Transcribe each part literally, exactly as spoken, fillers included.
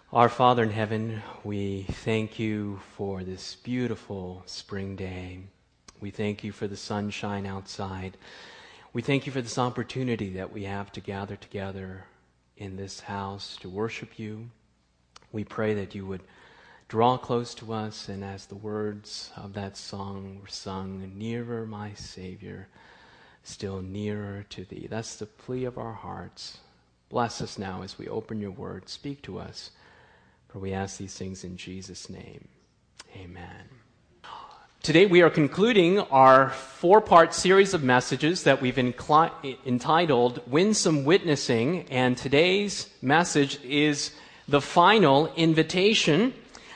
Our Father in heaven, we thank you for this beautiful spring day. We thank you for the sunshine outside. We thank you for this opportunity that we have to gather together in this house to worship you. We pray that you would draw close to us, and as the words of that song were sung, nearer, my Savior, still nearer to thee. That's the plea of our hearts. Bless us now as we open your word. Speak to us. For we ask these things in Jesus' name. Amen. Today we are concluding our four-part series of messages that we've incli- entitled Winsome Witnessing, and today's message is the final invitation.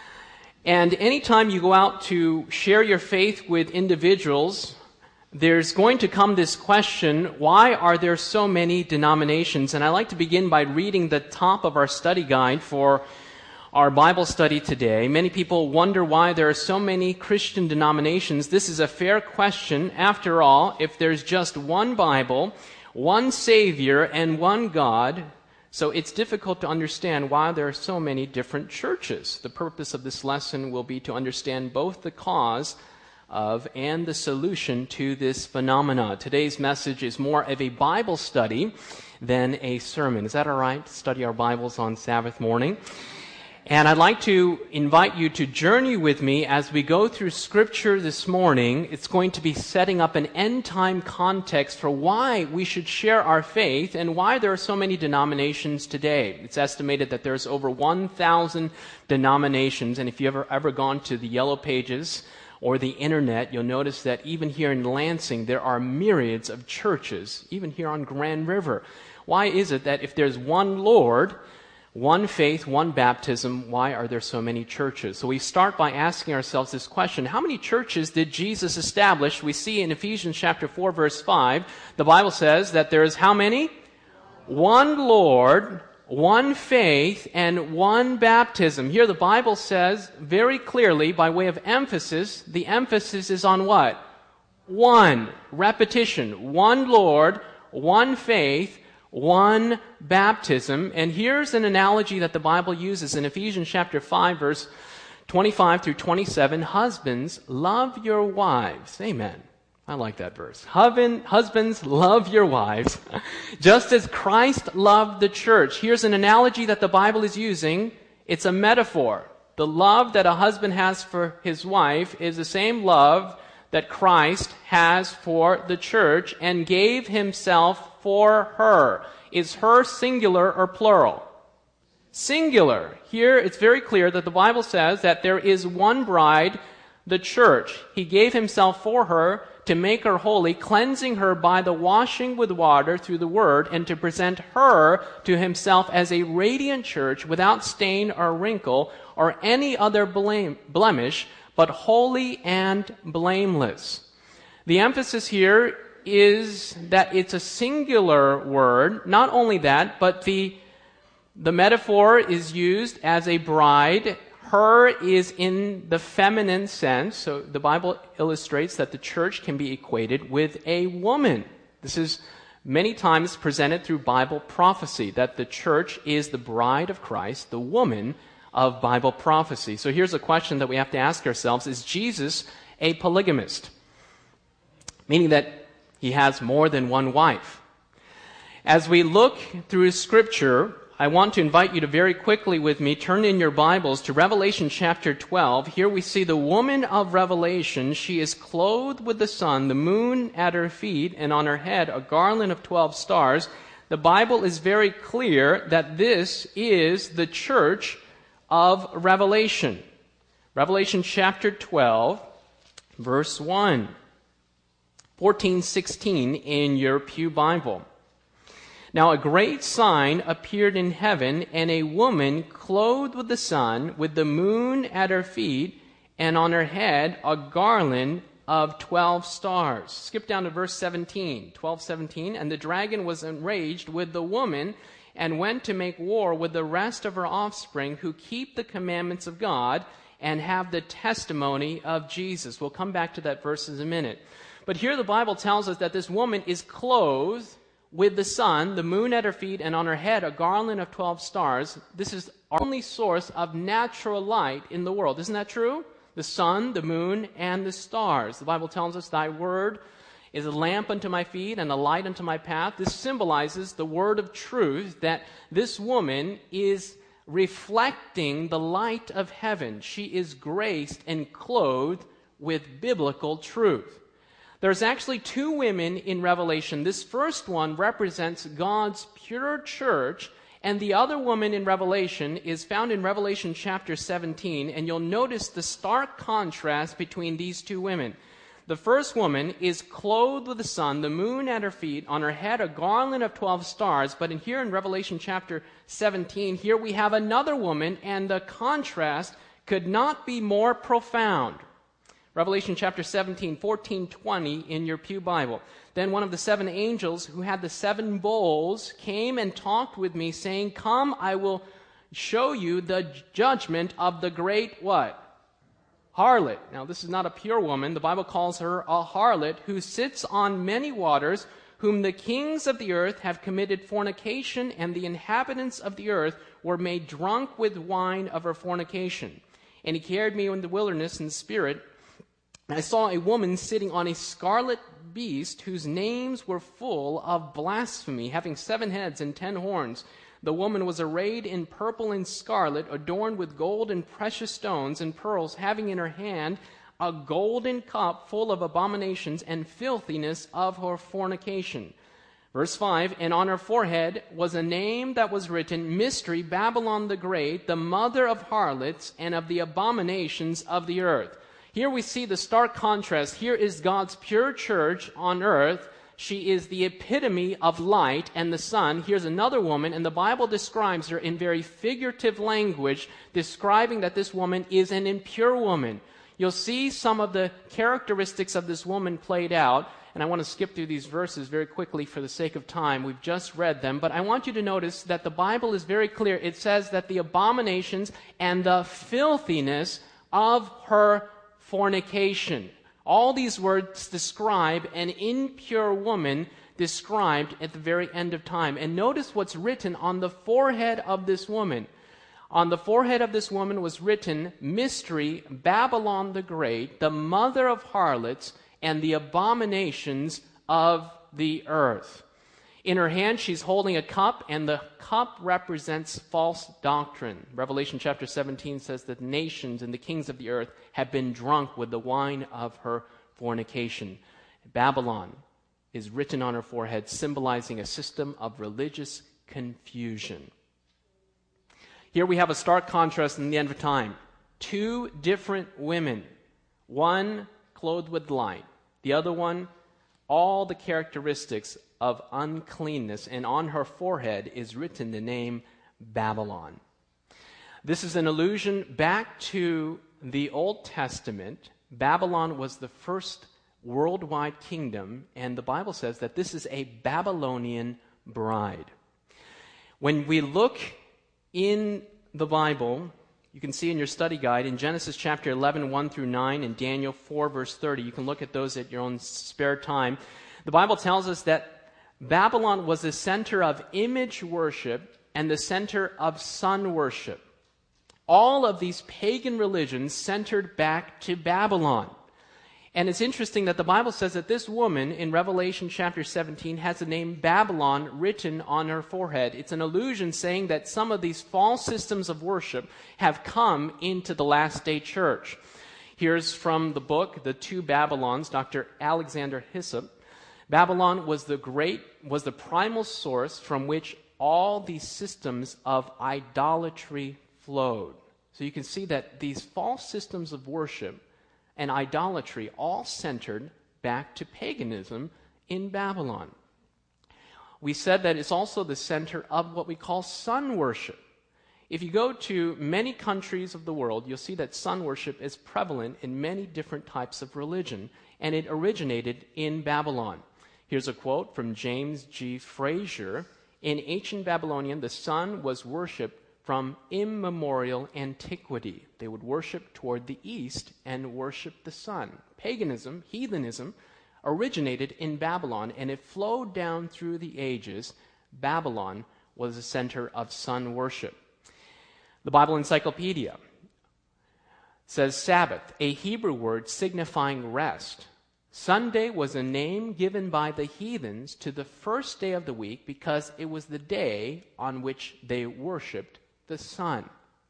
And anytime you go out to share your faith with individuals, there's going to come this question, why are there so many denominations? And I like to begin by reading the top of our study guide for our Bible study today. Many people wonder why there are so many Christian denominations. This is a fair question. After all, if there's just one Bible, one Savior, and one God, so it's difficult to understand why there are so many different churches. The purpose of this lesson will be to understand both the cause of and the solution to this phenomena. Today's message is more of a Bible study than a sermon. Is that all right? Study our Bibles on Sabbath morning. And I'd like to invite you to journey with me as we go through Scripture this morning. It's going to be setting up an end-time context for why we should share our faith and why there are so many denominations today. It's estimated that there's over one thousand denominations, and if you've ever, ever gone to the Yellow Pages or the Internet, you'll notice that even here in Lansing, there are myriads of churches, even here on Grand River. Why is it that if there's one Lord, one faith, one baptism, why are there so many churches? So we start by asking ourselves this question: how many churches did Jesus establish? We see in Ephesians chapter four, verse five, the Bible says that there is how many? One Lord, one faith, and one baptism. Here the Bible says very clearly, by way of emphasis, the emphasis is on what? One. Repetition. One Lord, one faith, one baptism. And here's an analogy that the Bible uses in Ephesians chapter five, verse twenty-five through twenty-seven. Husbands, love your wives. Amen. I like that verse. Husbands, love your wives, just as Christ loved the church. Here's an analogy that the Bible is using. It's a metaphor. The love that a husband has for his wife is the same love that Christ has for the church and gave himself for her. Is her singular or plural? Singular. Here it's very clear that the Bible says that there is one bride, the church. He gave himself for her to make her holy, cleansing her by the washing with water through the word, and to present her to himself as a radiant church without stain or wrinkle or any other blame, blemish, but holy and blameless. The emphasis here is that it's a singular word. Not only that, but the, the metaphor is used as a bride. Her is in the feminine sense. So the Bible illustrates that the church can be equated with a woman. This is many times presented through Bible prophecy, that the church is the bride of Christ, the woman of Bible prophecy. So here's a question that we have to ask ourselves: is Jesus a polygamist? Meaning that he has more than one wife. As we look through Scripture, I want to invite you to very quickly with me turn in your Bibles to Revelation chapter twelve. Here we see the woman of Revelation. She is clothed with the sun, the moon at her feet, and on her head a garland of twelve stars. The Bible is very clear that this is the church of Revelation. Revelation chapter twelve, verse one. fourteen sixteen in your Pew Bible. Now a great sign appeared in heaven, and a woman clothed with the sun, with the moon at her feet, and on her head a garland of twelve stars. Skip down to verse seventeen, twelve seventeen. And the dragon was enraged with the woman, and went to make war with the rest of her offspring, who keep the commandments of God and have the testimony of Jesus. We'll come back to that verse in a minute. But here the Bible tells us that this woman is clothed with the sun, the moon at her feet, and on her head a garland of twelve stars. This is are the only source of natural light in the world. Isn't that true? The sun, the moon, and the stars. The Bible tells us, thy word is a lamp unto my feet and a light unto my path. This symbolizes the word of truth, that this woman is reflecting the light of heaven. She is graced and clothed with biblical truth. There's actually two women in Revelation. This first one represents God's pure church, and the other woman in Revelation is found in Revelation chapter seventeen, and you'll notice the stark contrast between these two women. The first woman is clothed with the sun, the moon at her feet, on her head a garland of twelve stars. But in here in Revelation chapter seventeen, here we have another woman, and the contrast could not be more profound. Revelation chapter seventeen, fourteen, twenty in your pew Bible. Then one of the seven angels who had the seven bowls came and talked with me, saying, come, I will show you the judgment of the great what? Harlot. Now, this is not a pure woman. The Bible calls her a harlot who sits on many waters, whom the kings of the earth have committed fornication, and the inhabitants of the earth were made drunk with wine of her fornication. And he carried me in the wilderness in the spirit. I saw a woman sitting on a scarlet beast whose names were full of blasphemy, having seven heads and ten horns. The woman was arrayed in purple and scarlet, adorned with gold and precious stones and pearls, having in her hand a golden cup full of abominations and filthiness of her fornication. Verse five, and on her forehead was a name that was written, Mystery, Babylon the Great, the mother of harlots and of the abominations of the earth. Here we see the stark contrast. Here is God's pure church on earth. She is the epitome of light and the sun. Here's another woman, and the Bible describes her in very figurative language, describing that this woman is an impure woman. You'll see some of the characteristics of this woman played out, and I want to skip through these verses very quickly for the sake of time. We've just read them, but I want you to notice that the Bible is very clear. It says that the abominations and the filthiness of her fornication. All these words describe an impure woman described at the very end of time. And notice what's written on the forehead of this woman. On the forehead of this woman was written, Mystery, Babylon the Great, the mother of harlots and the abominations of the earth. In her hand, she's holding a cup, and the cup represents false doctrine. Revelation chapter seventeen says that nations and the kings of the earth have been drunk with the wine of her fornication. Babylon is written on her forehead, symbolizing a system of religious confusion. Here we have a stark contrast in the end of time. Two different women, one clothed with light, the other one, all the characteristics of uncleanness, and on her forehead is written the name Babylon. This is an allusion back to the Old Testament. Babylon was the first worldwide kingdom, and the Bible says that this is a Babylonian bride. When we look in the Bible, you can see in your study guide in Genesis chapter eleven, one through nine, and Daniel four, verse thirty. You can look at those at your own spare time. The Bible tells us that Babylon was the center of image worship and the center of sun worship. All of these pagan religions centered back to Babylon. And it's interesting that the Bible says that this woman in Revelation chapter seventeen has the name Babylon written on her forehead. It's an allusion saying that some of these false systems of worship have come into the last day church. Here's from the book, The Two Babylons, Doctor Alexander Hyssop. Babylon was the great, was the primal source from which all these systems of idolatry flowed. So you can see that these false systems of worship and idolatry all centered back to paganism in Babylon. We said that it's also the center of what we call sun worship. If you go to many countries of the world, you'll see that sun worship is prevalent in many different types of religion, and it originated in Babylon. Here's a quote from James G. Frazier. In ancient Babylonian, the sun was worshipped from immemorial antiquity. They would worship toward the east and worship the sun. Paganism, heathenism, originated in Babylon, and it flowed down through the ages. Babylon was the center of sun worship. The Bible Encyclopedia says Sabbath, a Hebrew word signifying rest. Sunday was a name given by the heathens to the first day of the week because it was the day on which they worshipped the sun.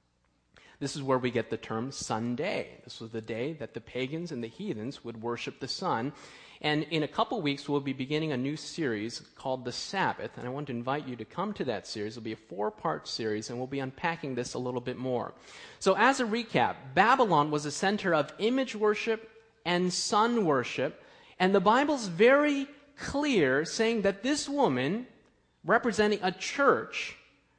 This is where we get the term Sunday. This was the day that the pagans and the heathens would worship the sun. And in a couple weeks, we'll be beginning a new series called The Sabbath. And I want to invite you to come to that series. It'll be a four-part series, and we'll be unpacking this a little bit more. So as a recap, Babylon was a center of image worship and sun worship. And the Bible's very clear, saying that this woman, representing a church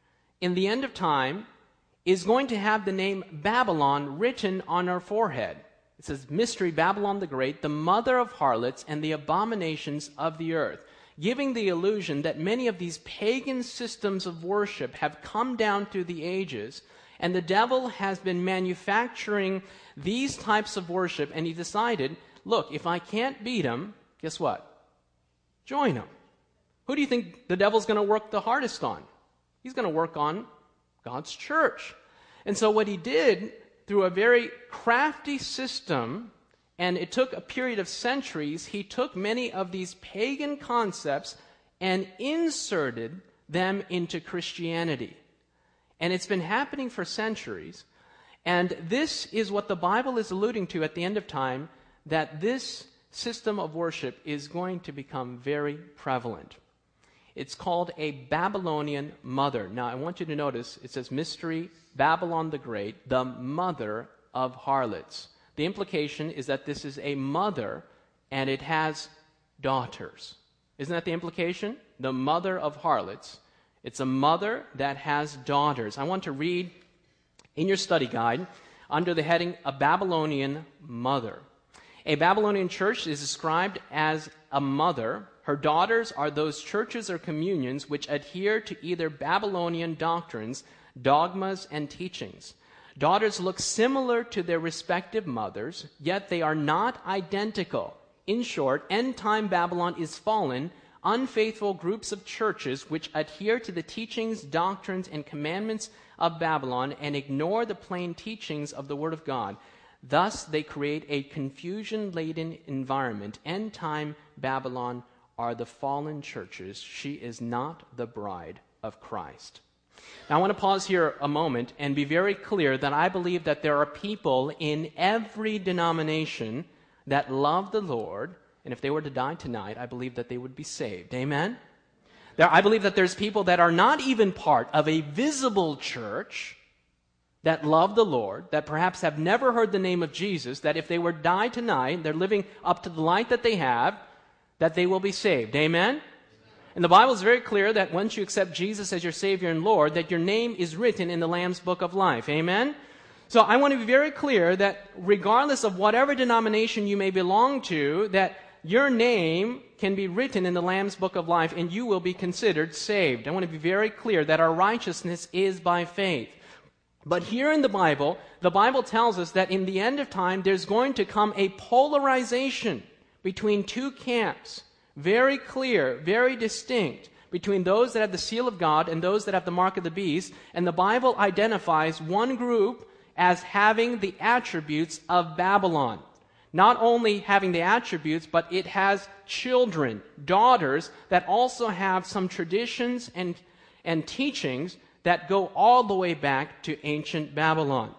in the end of time, is going to have the name Babylon written on her forehead. It says, Mystery Babylon the Great, the mother of harlots and the abominations of the earth, giving the illusion that many of these pagan systems of worship have come down through the ages, and the devil has been manufacturing these types of worship, and he decided, look, if I can't beat him, guess what? Join him. Who do you think the devil's going to work the hardest on? He's going to work on God's church. And so what he did, through a very crafty system, and it took a period of centuries, he took many of these pagan concepts and inserted them into Christianity. And it's been happening for centuries. And this is what the Bible is alluding to at the end of time, that this system of worship is going to become very prevalent. It's called a Babylonian mother. Now, I want you to notice, it says Mystery Babylon the Great, the mother of harlots. The implication is that this is a mother and it has daughters. Isn't that the implication? The mother of harlots. It's a mother that has daughters. I want to read in your study guide under the heading, A Babylonian Mother. A Babylonian church is described as a mother. Her daughters are those churches or communions which adhere to either Babylonian doctrines, dogmas, and teachings. Daughters look similar to their respective mothers, yet they are not identical. In short, end-time Babylon is fallen, unfaithful groups of churches which adhere to the teachings, doctrines, and commandments of Babylon and ignore the plain teachings of the Word of God. Thus, they create a confusion-laden environment. End-time Babylon are the fallen churches. She is not the bride of Christ. Now, I want to pause here a moment and be very clear that I believe that there are people in every denomination that love the Lord, and if they were to die tonight, I believe that they would be saved. Amen? There, I believe that there's people that are not even part of a visible church that love the Lord, that perhaps have never heard the name of Jesus, that if they were to die tonight, they're living up to the light that they have, that they will be saved. Amen? And the Bible is very clear that once you accept Jesus as your Savior and Lord, that your name is written in the Lamb's Book of Life. Amen? So I want to be very clear that regardless of whatever denomination you may belong to, that your name can be written in the Lamb's Book of Life and you will be considered saved. I want to be very clear that our righteousness is by faith. But here in the Bible, the Bible tells us that in the end of time, there's going to come a polarization between two camps, very clear, very distinct, between those that have the seal of God and those that have the mark of the beast. And the Bible identifies one group as having the attributes of Babylon. Not only having the attributes, but it has children, daughters, that also have some traditions and, and teachings that go all the way back to ancient Babylon.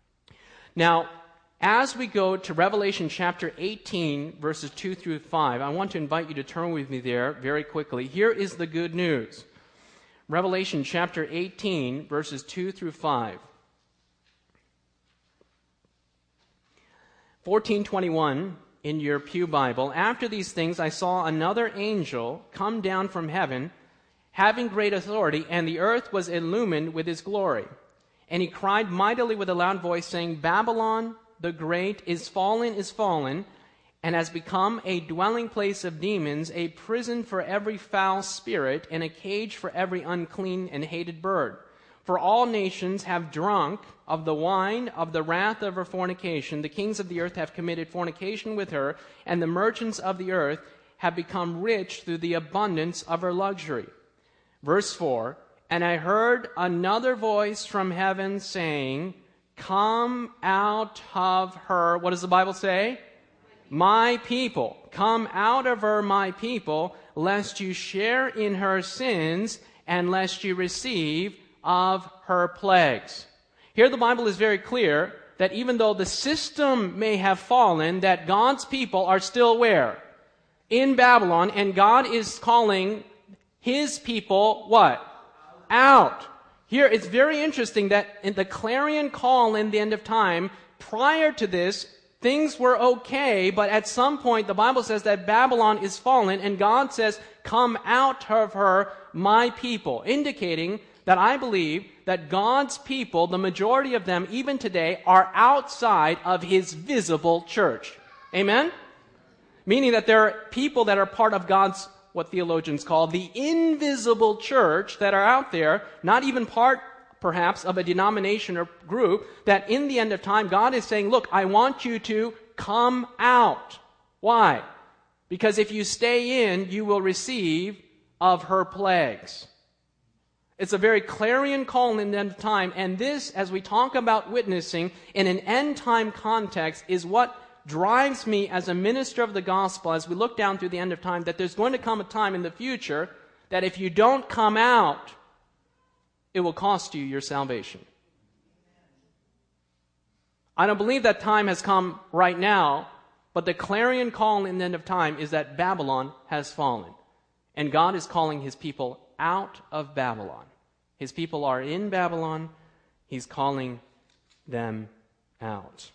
Now, as we go to Revelation chapter eighteen, verses two through five, I want to invite you to turn with me there very quickly. Here is the good news. Revelation chapter eighteen, verses two through five. fourteen twenty-one in your pew Bible. After these things I saw another angel come down from heaven, having great authority, and the earth was illumined with his glory. And he cried mightily with a loud voice, saying, Babylon the great is fallen, is fallen, and has become a dwelling place of demons, a prison for every foul spirit, and a cage for every unclean and hated bird. For all nations have drunk of the wine of the wrath of her fornication. The kings of the earth have committed fornication with her, and the merchants of the earth have become rich through the abundance of her luxury. Verse four, and I heard another voice from heaven saying, come out of her. What does the Bible say? My people. Come out of her, my people, lest you share in her sins and lest you receive of her plagues. Here the Bible is very clear that even though the system may have fallen, that God's people are still where? In Babylon, and God is calling His people what? Out. Here it's very interesting that in the clarion call in the end of time, prior to this, things were okay, but at some point the Bible says that Babylon is fallen, and God says, come out of her, my people, indicating that I believe that God's people, the majority of them even today, are outside of His visible church. Amen? Meaning that there are people that are part of God's, what theologians call the invisible church, that are out there, not even part perhaps of a denomination or group, that in the end of time God is saying, look, I want you to come out. Why? Because if you stay in, you will receive of her plagues. It's a very clarion call in the end of time, and this, as we talk about witnessing in an end time context, is what drives me as a minister of the gospel as we look down through the end of time, that there's going to come a time in the future that if you don't come out, it will cost you your salvation. I don't believe that time has come right now, but the clarion call in the end of time is that Babylon has fallen. And God is calling His people out of Babylon. His people are in Babylon. He's calling them out.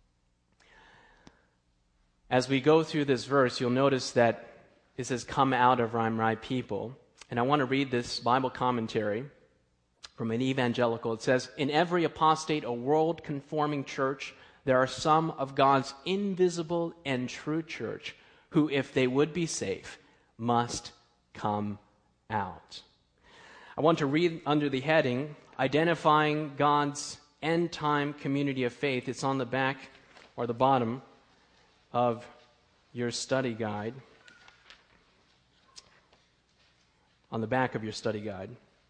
As we go through this verse, you'll notice that it says, come out of my people. And I want to read this Bible commentary from an evangelical. It says, in every apostate or world-conforming church, there are some of God's invisible and true church who, if they would be safe, must come out. I want to read under the heading, Identifying God's End-Time Community of Faith. It's on the back or the bottom of your study guide. On the back of your study guide.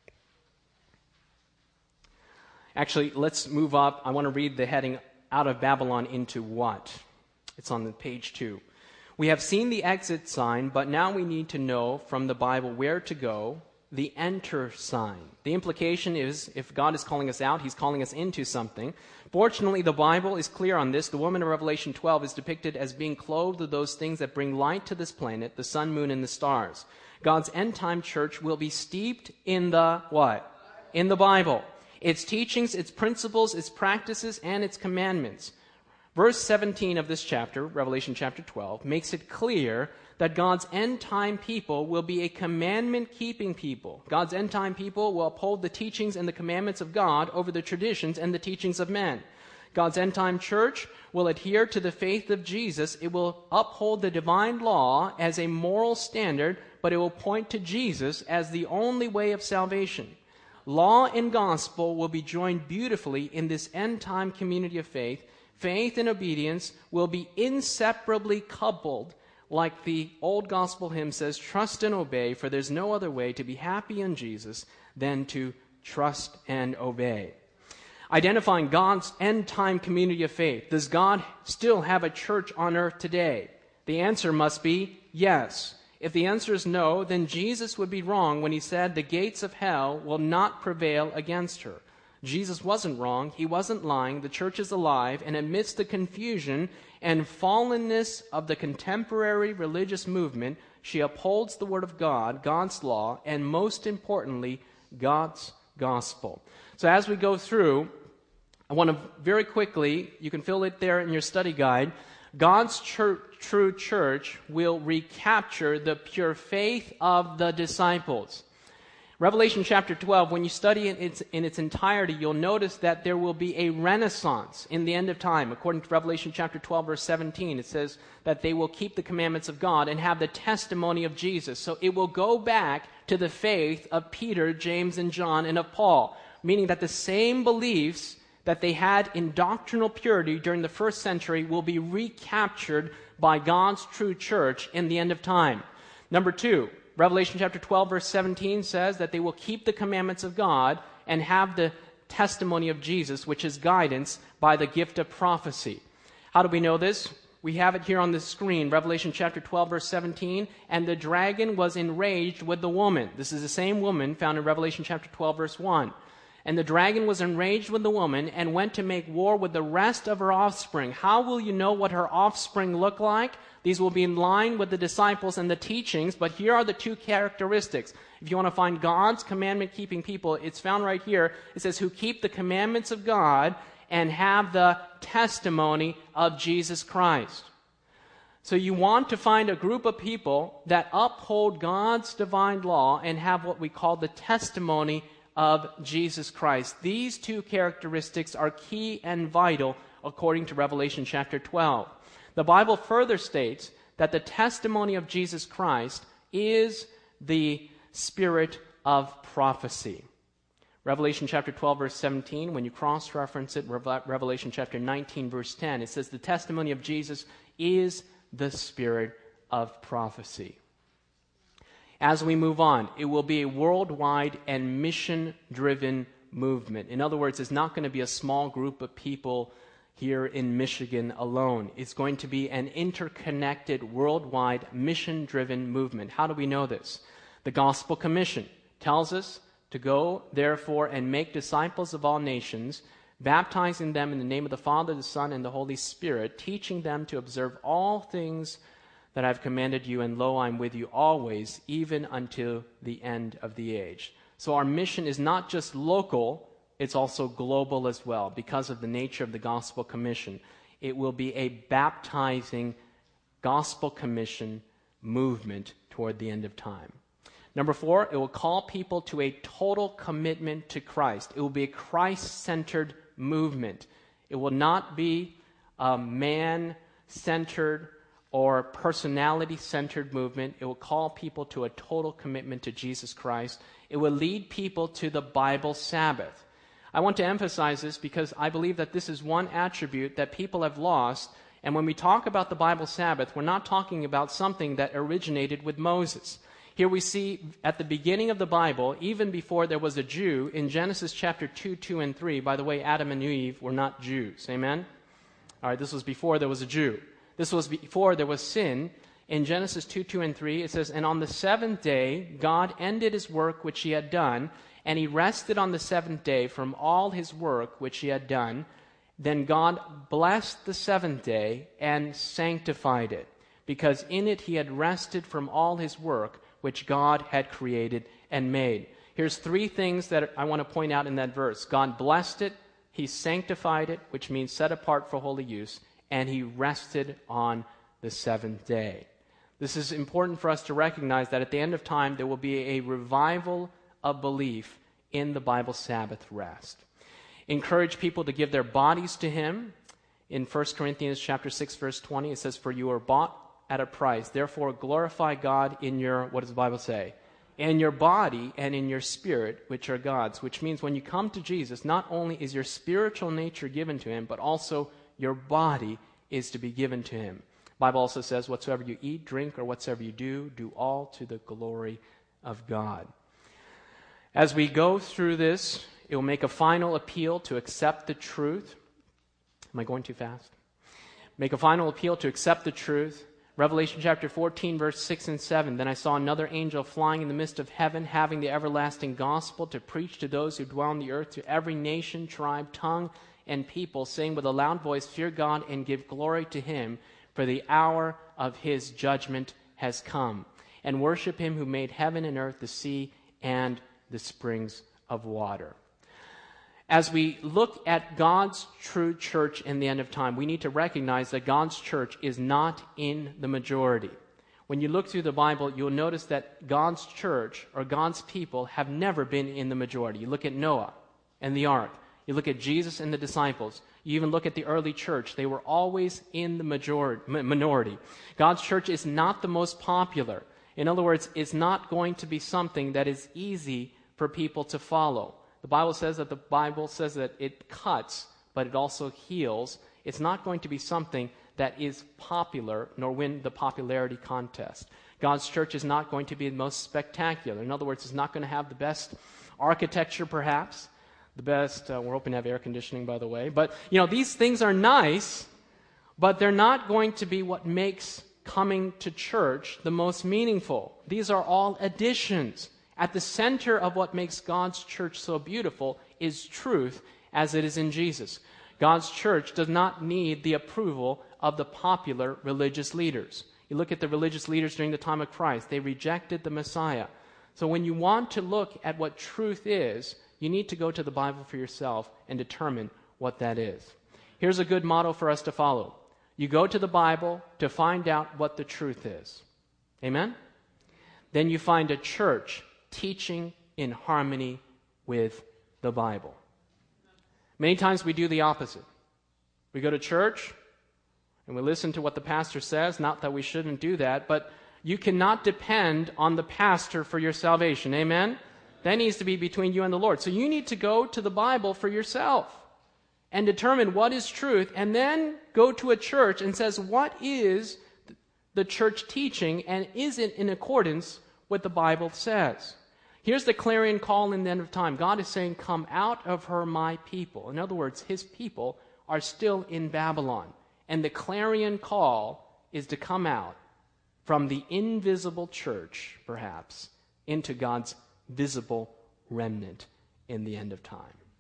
Actually, let's move up. I want to read the heading, Out of Babylon into What? It's on the page two. We have seen the exit sign, but now we need to know from the Bible where to go, the enter sign. The implication is, if God is calling us out, He's calling us into something. Fortunately, the Bible is clear on this. The woman of Revelation twelve is depicted as being clothed with those things that bring light to this planet, the sun, moon, and the stars. God's end-time church will be steeped in the what? In the Bible. Its teachings, its principles, its practices, and its commandments. Verse seventeen of this chapter, Revelation chapter twelve, makes it clear that God's end-time people will be a commandment-keeping people. God's end-time people will uphold the teachings and the commandments of God over the traditions and the teachings of men. God's end-time church will adhere to the faith of Jesus. It will uphold the divine law as a moral standard, but it will point to Jesus as the only way of salvation. Law and gospel will be joined beautifully in this end-time community of faith. Faith and obedience will be inseparably coupled. Like the old gospel hymn says, trust and obey, for there's no other way to be happy in Jesus than to trust and obey. Identifying God's end-time community of faith. Does God still have a church on earth today? The answer must be yes. If the answer is no, then Jesus would be wrong when He said the gates of hell will not prevail against her. Jesus wasn't wrong. He wasn't lying. The church is alive, and amidst the confusion and fallenness of the contemporary religious movement, she upholds the Word of God, God's law, and most importantly, God's gospel. So as we go through, I want to very quickly, you can fill it there in your study guide, God's church, true church will recapture the pure faith of the disciples. Revelation chapter twelve, when you study it in its, in its entirety, you'll notice that there will be a renaissance in the end of time. According to Revelation chapter twelve, verse seventeen, it says that they will keep the commandments of God and have the testimony of Jesus. So it will go back to the faith of Peter, James, and John, and of Paul, meaning that the same beliefs that they had in doctrinal purity during the first century will be recaptured by God's true church in the end of time. Number two, Revelation chapter twelve, verse seventeen says that they will keep the commandments of God and have the testimony of Jesus, which is guidance by the gift of prophecy. How do we know this? We have it here on the screen, Revelation chapter twelve, verse seventeen. And the dragon was enraged with the woman. This is the same woman found in Revelation chapter twelve, verse one. And the dragon was enraged with the woman and went to make war with the rest of her offspring. How will you know what her offspring look like? These will be in line with the disciples and the teachings, but here are the two characteristics. If you want to find God's commandment-keeping people, it's found right here. It says, who keep the commandments of God and have the testimony of Jesus Christ. So you want to find a group of people that uphold God's divine law and have what we call the testimony of Jesus Christ. These two characteristics are key and vital according to Revelation chapter twelve. The Bible further states that the testimony of Jesus Christ is the spirit of prophecy. Revelation chapter twelve, verse seventeen, when you cross-reference it, Revelation chapter nineteen, verse ten, it says the testimony of Jesus is the spirit of prophecy. As we move on, it will be a worldwide and mission-driven movement. In other words, it's not going to be a small group of people here in Michigan alone. It's going to be an interconnected, worldwide, mission-driven movement. How do we know this? The Gospel Commission tells us to go, therefore, and make disciples of all nations, baptizing them in the name of the Father, the Son, and the Holy Spirit, teaching them to observe all things that I've commanded you, and lo, I'm with you always, even until the end of the age. So our mission is not just local, it's also global as well, because of the nature of the Gospel Commission. It will be a baptizing Gospel Commission movement toward the end of time. Number four, it will call people to a total commitment to Christ. It will be a Christ-centered movement. It will not be a man-centered or personality-centered movement. It will call people to a total commitment to Jesus Christ. It will lead people to the Bible Sabbath. I want to emphasize this because I believe that this is one attribute that people have lost. And when we talk about the Bible Sabbath, we're not talking about something that originated with Moses. Here we see at the beginning of the Bible, even before there was a Jew, in Genesis chapter two, two, and three, by the way, Adam and Eve were not Jews. Amen? All right, this was before there was a Jew. This was before there was sin. In Genesis two, two, and three, it says, and on the seventh day, God ended his work which he had done, and he rested on the seventh day from all his work which he had done. Then God blessed the seventh day and sanctified it, because in it he had rested from all his work which God had created and made. Here's three things that I want to point out in that verse. God blessed it, he sanctified it, which means set apart for holy use, and he rested on the seventh day. This is important for us to recognize that at the end of time there will be a revival of belief in the Bible Sabbath rest. Encourage people to give their bodies to him. In First Corinthians chapter six, verse twenty, it says, for you are bought at a price. Therefore, glorify God in your, what does the Bible say? In your body and in your spirit, which are God's. Which means when you come to Jesus, not only is your spiritual nature given to him, but also your body is to be given to him. The Bible also says, whatsoever you eat, drink, or whatsoever you do, do all to the glory of God. As we go through this, it will make a final appeal to accept the truth. Am I going too fast? Make a final appeal to accept the truth. Revelation chapter fourteen, verse six and seven. Then I saw another angel flying in the midst of heaven, having the everlasting gospel to preach to those who dwell on the earth, to every nation, tribe, tongue, and people, saying with a loud voice, fear God and give glory to him, for the hour of his judgment has come. And worship him who made heaven and earth, the sea, and the springs of water. As we look at God's true church in the end of time, we need to recognize that God's church is not in the majority. When you look through the Bible, you'll notice that God's church or God's people have never been in the majority. You look at Noah and the ark. You look at Jesus and the disciples. You even look at the early church. They were always in the majority, minority. God's church is not the most popular. In other words, it's not going to be something that is easy for people to follow. The Bible says that the Bible says that it cuts, but it also heals. It's not going to be something that is popular, nor win the popularity contest. God's church is not going to be the most spectacular. In other words, it's not going to have the best architecture, perhaps. The best, uh, we're hoping to have air conditioning, by the way. But, you know, these things are nice, but they're not going to be what makes coming to church the most meaningful. These are all additions. At the center of what makes God's church so beautiful is truth as it is in Jesus. God's church does not need the approval of the popular religious leaders. You look at the religious leaders during the time of Christ. They rejected the Messiah. So when you want to look at what truth is, you need to go to the Bible for yourself and determine what that is. Here's a good motto for us to follow. You go to the Bible to find out what the truth is. Amen? Then you find a church teaching in harmony with the Bible. Many times we do the opposite. We go to church and we listen to what the pastor says. Not that we shouldn't do that, but you cannot depend on the pastor for your salvation. Amen? That needs to be between you and the Lord. So you need to go to the Bible for yourself and determine what is truth, and then go to a church and says, what is the church teaching, and is it in accordance with the Bible says? Here's the clarion call in the end of time. God is saying, come out of her, my people. In other words, his people are still in Babylon. And the clarion call is to come out from the invisible church, perhaps, into God's visible remnant in the end of time.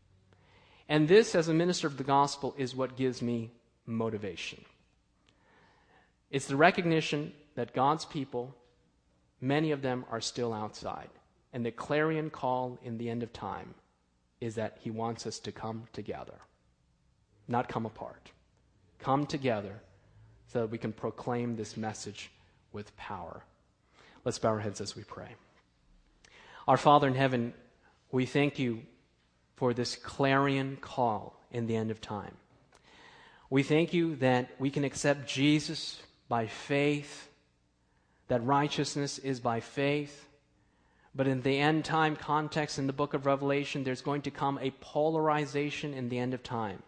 And this, as a minister of the gospel, is what gives me motivation. It's the recognition that God's people, many of them are still outside. And the clarion call in the end of time is that he wants us to come together, not come apart. Come together so that we can proclaim this message with power. Let's bow our heads as we pray. Our Father in heaven, we thank you for this clarion call in the end of time. We thank you that we can accept Jesus by faith, that righteousness is by faith, but in the end time context in the book of Revelation, there's going to come a polarization in the end of time.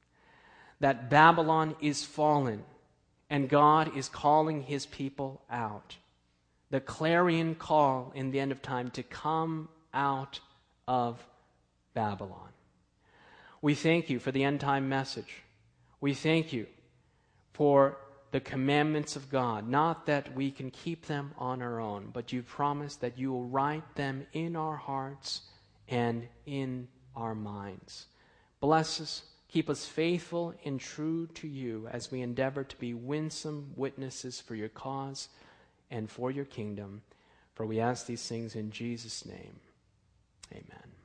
That Babylon is fallen, and God is calling his people out. The clarion call in the end of time to come out of Babylon. We thank you for the end time message. We thank you for the commandments of God, not that we can keep them on our own, but you promised that you will write them in our hearts and in our minds. Bless us, keep us faithful and true to you as we endeavor to be winsome witnesses for your cause and for your kingdom. For we ask these things in Jesus' name. Amen.